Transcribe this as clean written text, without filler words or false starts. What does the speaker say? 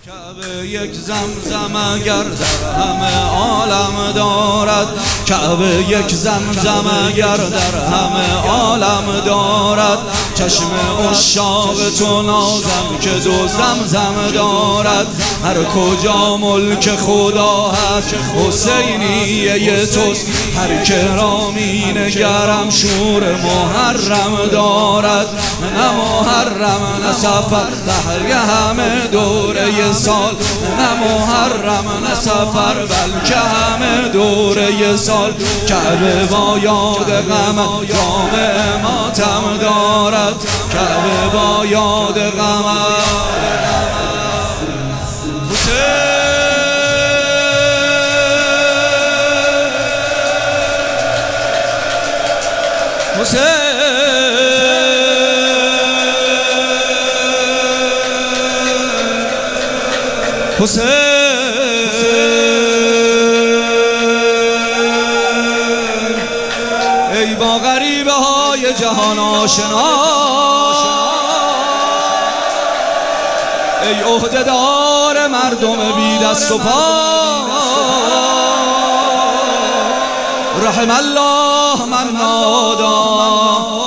کعبه یک زمزم اگر در همه عالم دارد، کعبه یک زمزم اگر در همه عالم دارد، چشم عشاق تو نازم که دو زمزم دارد. هر کجا ملک خدا هست حسینیه توست، هر که را می نگرم شور محرم دارد. نه محرم نه سفر بلکه همه دوره سال، نه محرم نه سفر بلکه همه دوره سال. کعبه با یاد غم جام ماتم دارد، کعبه با یاد غم حسین ای با غریبه های جهان آشنا، ای عهده‌دار مردم بی دست و پا، رحم الله من نادا